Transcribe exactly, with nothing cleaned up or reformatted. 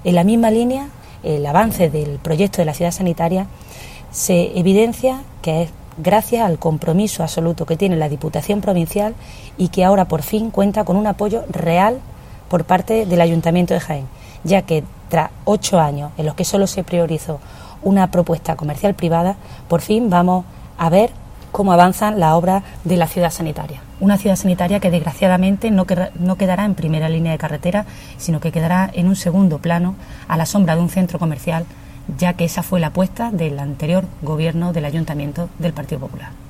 En la misma línea, el avance del proyecto de la ciudad sanitaria se evidencia que es gracias al compromiso absoluto que tiene la Diputación Provincial y que ahora por fin cuenta con un apoyo real por parte del Ayuntamiento de Jaén, ya que tras ocho años en los que solo se priorizó una propuesta comercial privada, por fin vamos a ver cómo avanzan las obras de la ciudad sanitaria. Una ciudad sanitaria que desgraciadamente no, quedará, no quedará en primera línea de carretera, sino que quedará en un segundo plano a la sombra de un centro comercial, ya que esa fue la apuesta del anterior gobierno del Ayuntamiento del Partido Popular.